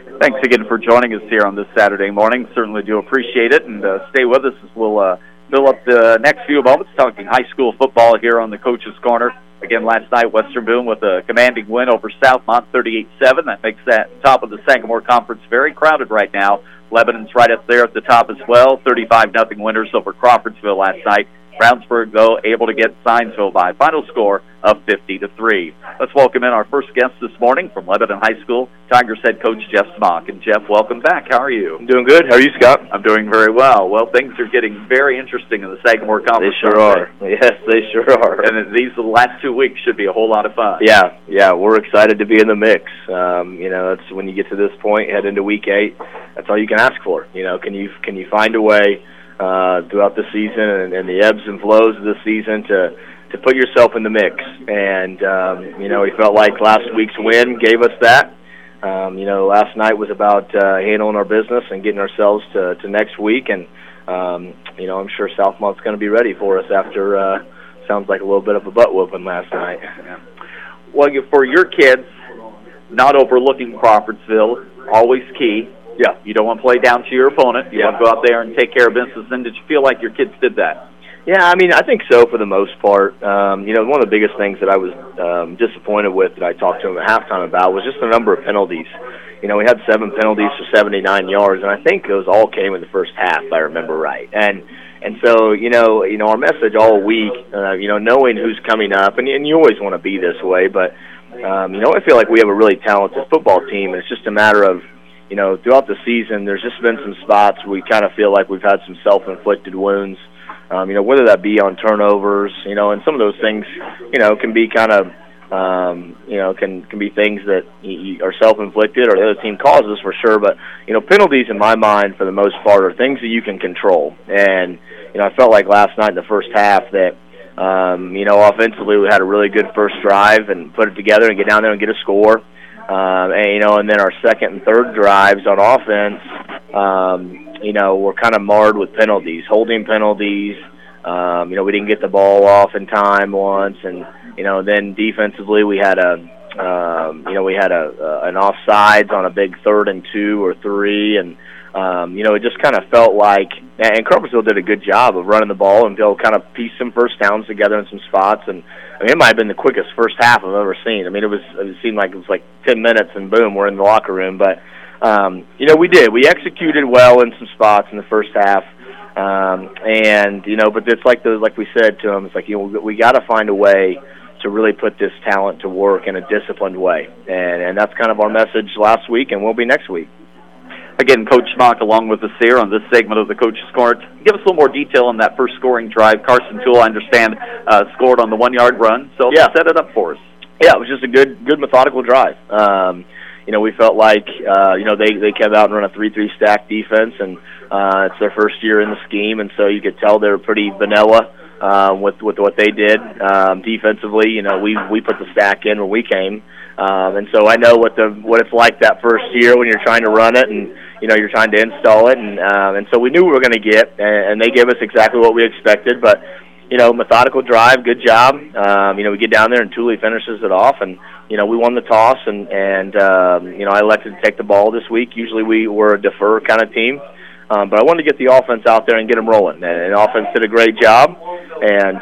Thanks again for joining us here on this Saturday morning. Certainly do appreciate it, and stay with us as we'll fill up the next few moments talking high school football here on the Coach's Corner. Again, last night, Western Boone with a commanding win over Southmont, 38-7. That makes that top of the Sangamore Conference very crowded right now. Lebanon's right up there at the top as well, 35-0 winners over Crawfordsville last night. Brownsburg, though, able to get Zionsville by a final score of 50-3. Let's welcome in our first guest this morning from Lebanon High School, Tigers head coach Jeff Smock. And Jeff, welcome back. How are you? I'm doing good. How are you, Scott? I'm doing very well. Well, things are getting very interesting in the Sagamore Conference. They sure are. Yes, they sure are. And these last 2 weeks should be a whole lot of fun. Yeah, we're excited to be in the mix. That's when you get to this point, head into week 8. That's all you can ask for. Can you find a way throughout the season and the ebbs and flows of the season to put yourself in the mix. And, we felt like last week's win gave us that. Last night was about handling our business and getting ourselves to next week. And, I'm sure Southmont's going to be ready for us after sounds like a little bit of a butt whooping last night. Yeah. Well, for your kids, not overlooking Crawfordsville, always key. Yeah. You don't want to play down to your opponent. You want to go out there and take care of business. And did you feel like your kids did that? Yeah, I think so for the most part. One of the biggest things that I was disappointed with that I talked to them at halftime about was just the number of penalties. We had 7 penalties for 79 yards, and I think those all came in the first half, if I remember right. And so, our message all week, knowing who's coming up, and you always want to be this way, but, I feel like we have a really talented football team, and it's just a matter of, throughout the season, there's just been some spots where we kind of feel like we've had some self-inflicted wounds, whether that be on turnovers, and some of those things, can be kind of, can be things that are self-inflicted or the other team causes for sure. But, penalties in my mind for the most part are things that you can control. And, I felt like last night in the first half that, offensively we had a really good first drive and put it together and get down there and get a score. And then our second and third drives on offense, were kind of marred with penalties, holding penalties. We didn't get the ball off in time once, and then defensively we had an offsides on a big 3rd and 2 or 3, and it just kind of felt like, and Crawfordsville did a good job of running the ball and they'll kind of piece some first downs together in some spots, and it might have been the quickest first half I've ever seen. It seemed like it was like 10 minutes and boom, we're in the locker room. But, we executed well in some spots in the first half. But it's like we said to them, it's like, we got to find a way to really put this talent to work in a disciplined way. And that's kind of our message last week and will be next week. Again, Coach Smock along with us here on this segment of the Coach's Corner. Give us a little more detail on that first scoring drive. Carson Toole, I understand, scored on the 1-yard run. So set it up for us. Yeah, it was just a good methodical drive. We felt like, they came out and run a 3-3 stack defense, and it's their first year in the scheme, and so you could tell they were pretty vanilla with what they did. Defensively, we put the stack in when we came. And so I know what it's like that first year when you're trying to run it and, you're trying to install it. And so we knew we were going to get, and they gave us exactly what we expected. But, methodical drive, good job. We get down there and Tooley finishes it off. And, we won the toss. And I elected to take the ball this week. Usually we were a defer kind of team. But I wanted to get the offense out there and get them rolling. And the offense did a great job. And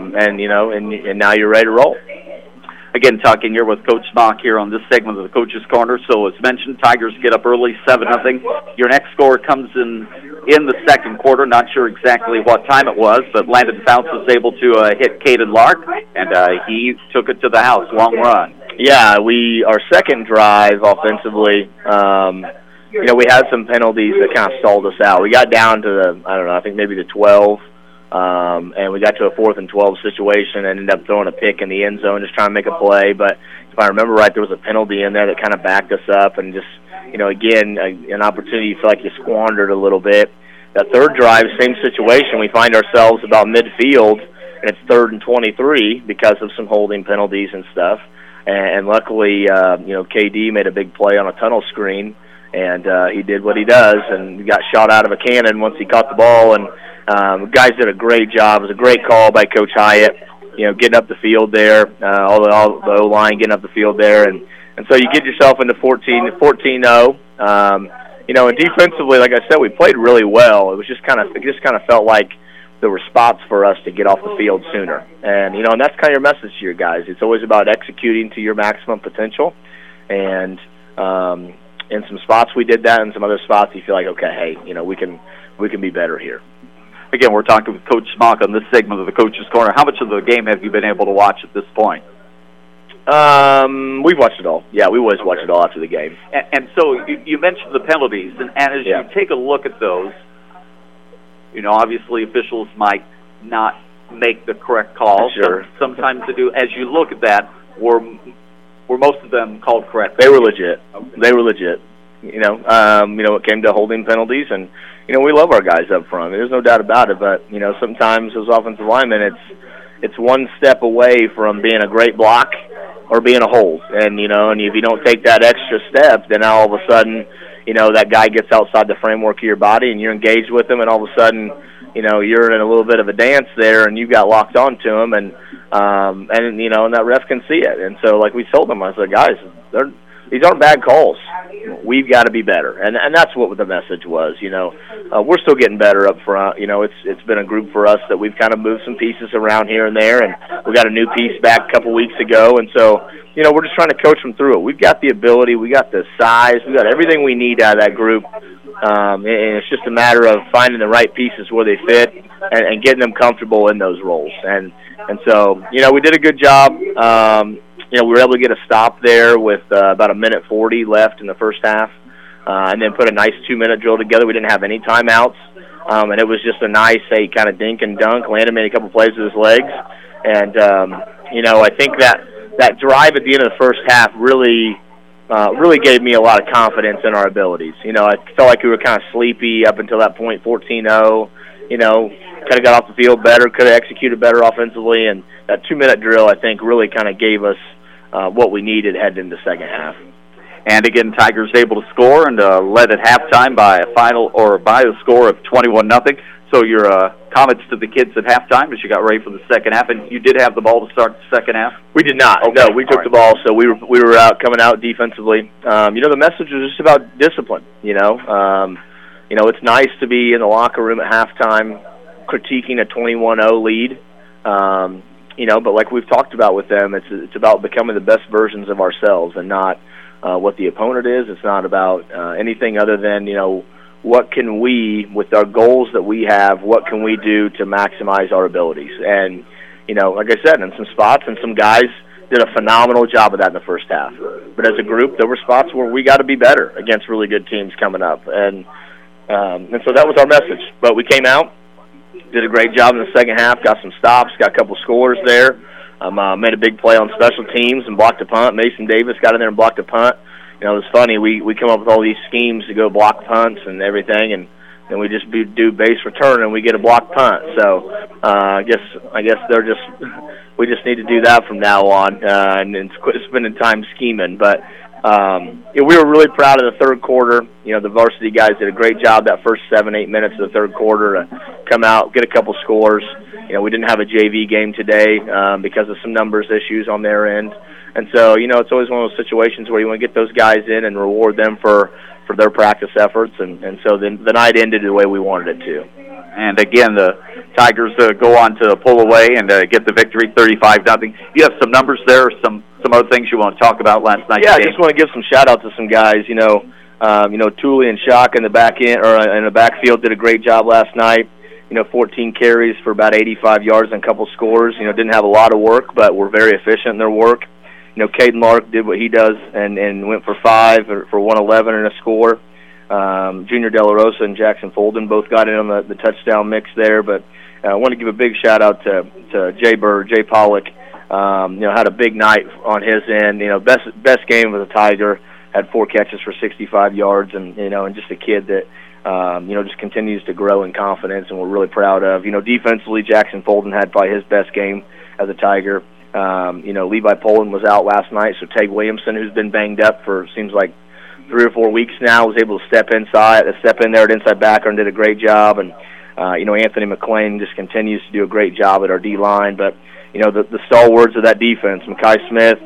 now you're ready to roll. Again, talking here with Coach Smock here on this segment of the Coach's Corner. So as mentioned, Tigers get up early, 7-0. Your next score comes in the second quarter. Not sure exactly what time it was, but Landon Fouts was able to hit Caden Lark, and he took it to the house, long run. Yeah, our second drive offensively, we had some penalties that kind of stalled us out. We got down to I think maybe the 12. And we got to a 4th and 12 situation and ended up throwing a pick in the end zone, just trying to make a play. But if I remember right, there was a penalty in there that kind of backed us up, and just, again, an opportunity you feel like you squandered a little bit. That third drive, same situation. We find ourselves about midfield, and it's 3rd and 23 because of some holding penalties and stuff. And luckily, KD made a big play on a tunnel screen, and he did what he does, and got shot out of a cannon once he caught the ball. And guys did a great job. It was a great call by Coach Hyatt, getting up the field there, all the O-line getting up the field there, and And so you get yourself into 14-0. And defensively, like I said, we played really well. It just kind of felt like there were spots for us to get off the field sooner. And that's kind of your message to your guys. It's always about executing to your maximum potential. And in some spots we did that. In some other spots you feel like, okay, hey, we can be better here. Again, we're talking with Coach Smock on this segment of the Coach's Corner. How much of the game have you been able to watch at this point? We've watched it all. Yeah, we always watch it all after the game. And so you mentioned the penalties, and as you take a look at those, obviously officials might not make the correct call. Sure. Sometimes they do. As you look at that, were most of them called correct? They were legit. Okay. They were legit. It came to holding penalties, and we love our guys up front. There's no doubt about it. But sometimes those offensive linemen, it's one step away from being a great block or being a hold. And if you don't take that extra step, then all of a sudden, that guy gets outside the framework of your body, and you're engaged with him, and all of a sudden, you're in a little bit of a dance there, and you got locked onto him, and that ref can see it. And so, like we told them, I said, guys, these aren't bad calls. We've got to be better, and that's what the message was. We're still getting better up front. It's been a group for us that we've kind of moved some pieces around here and there, and we got a new piece back a couple weeks ago, and so we're just trying to coach them through it. We've got the ability, we got the size, we got everything we need out of that group, and it's just a matter of finding the right pieces where they fit and getting them comfortable in those roles. And so we did a good job. We were able to get a stop there with about 1:40 left in the first half, and then put a nice 2-minute drill together. We didn't have any timeouts, and it was just a nice, kind of dink and dunk. Landon made a couple plays with his legs, and I think that drive at the end of the first half really gave me a lot of confidence in our abilities. I felt like we were kind of sleepy up until that point, 14-0. Could have got off the field better, could have executed better offensively, and that 2-minute drill, I think, really kind of gave us what we needed heading into the second half. And again, Tigers able to score and led at halftime by a score of 21-0. So your comments to the kids at halftime as you got ready for the second half, and you did have the ball to start the second half? We did not. Okay. No, we took the ball, so we were coming out defensively. The message was just about discipline. It's nice to be in the locker room at halftime critiquing a 21-0 lead. But like we've talked about with them, it's about becoming the best versions of ourselves and not what the opponent is. It's not about anything other than, what can we, with our goals that we have, what can we do to maximize our abilities? And, like I said, in some spots and some guys did a phenomenal job of that in the first half. But as a group, there were spots where we got to be better against really good teams coming up. And so that was our message. But we came out, did a great job in the second half, got some stops, got a couple scores there. Made a big play on special teams and blocked a punt. Mason Davis got in there and blocked a punt. It was funny. We come up with all these schemes to go block punts and everything, and then we just do base return and we get a blocked punt. So I guess we just need to do that from now on and quit spending time scheming. But we were really proud of the third quarter. The varsity guys did a great job that first 7-8 minutes of the third quarter to come out, get a couple scores. We didn't have a JV game today because of some numbers issues on their end. And so, it's always one of those situations where you want to get those guys in and reward them for their practice efforts. And so the night ended the way we wanted it to. And again, the Tigers go on to pull away and get the victory, 35-0. You have some numbers there, some other things you want to talk about last night's game? I just want to give some shout-out to some guys. Tooley and Shock in the back end or in the backfield did a great job last night. 14 carries for about 85 yards and a couple scores. Didn't have a lot of work, but were very efficient in their work. Caden Lark did what he does and went for 5 for 111 and a score. Junior De La Rosa and Jackson Folden both got in on the touchdown mix there. But I want to give a big shout-out to Jay Bird, Jay Pollock. Had a big night on his end. Best game of the Tiger. Had 4 catches for 65 yards, and just a kid that just continues to grow in confidence, and we're really proud of. Defensively, Jackson Folden had probably his best game as a Tiger. Levi Poland was out last night, so Teg Williamson, who's been banged up for seems like 3 or 4 weeks now, was able to step in there at inside backer and did a great job. And Anthony McClain just continues to do a great job at our D line. But the stalwarts of that defense, Mekhi Smith,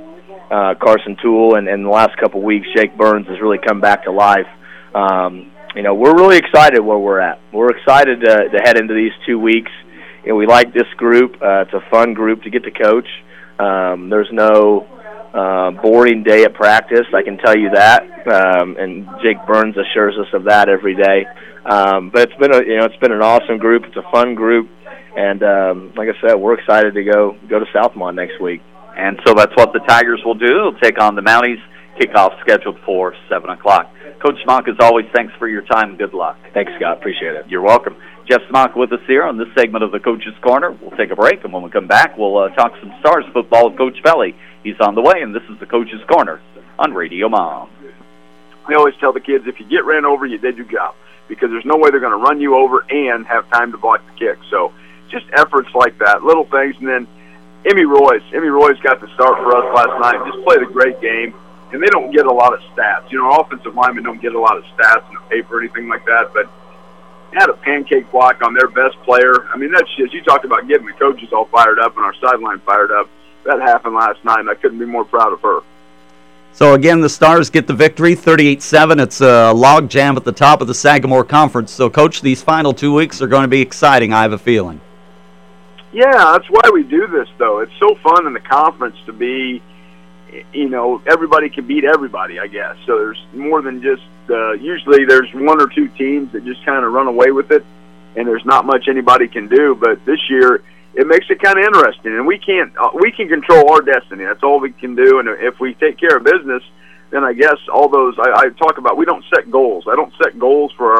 Carson Toole, and in the last couple of weeks, Jake Burns has really come back to life. We're really excited where we're at. We're excited to head into these 2 weeks. We like this group. It's a fun group to get to coach. There's no boring day at practice, I can tell you that, and Jake Burns assures us of that every day. But it's been an awesome group. It's a fun group, and like I said, we're excited to go to Southmont next week. And so that's what the Tigers will do. They'll take on the Mounties. Kickoff scheduled for 7 o'clock. Coach Smock, as always, thanks for your time and good luck. Thanks, Scott. Appreciate it. You're welcome. Jeff Smock with us here on this segment of the Coach's Corner. We'll take a break, and when we come back, we'll talk some Stars football with Coach Belly. He's on the way, and this is the Coach's Corner on Radio Mom. We always tell the kids, if you get ran over, you did your job, because there's no way they're going to run you over and have time to block the kick. So just efforts like that, little things. And then Emmy Royce got the start for us last night. Just played a great game, and they don't get a lot of stats. Offensive linemen don't get a lot of stats in the paper or anything like that, but had a pancake block on their best player. I mean, that's just, you talked about getting the coaches all fired up and our sideline fired up. That happened last night, and I couldn't be more proud of her. So, again, the Stars get the victory, 38-7. It's a log jam at the top of the Sagamore Conference. So, Coach, these final 2 weeks are going to be exciting, I have a feeling. Yeah, that's why we do this, though. It's so fun in the conference to be, everybody can beat everybody, I guess. So there's more than just, usually there's one or two teams that just kind of run away with it, and there's not much anybody can do. But this year, it makes it kind of interesting, and we can control our destiny. That's all we can do, and if we take care of business, then I guess all those I talk about, we don't set goals. I don't set goals for our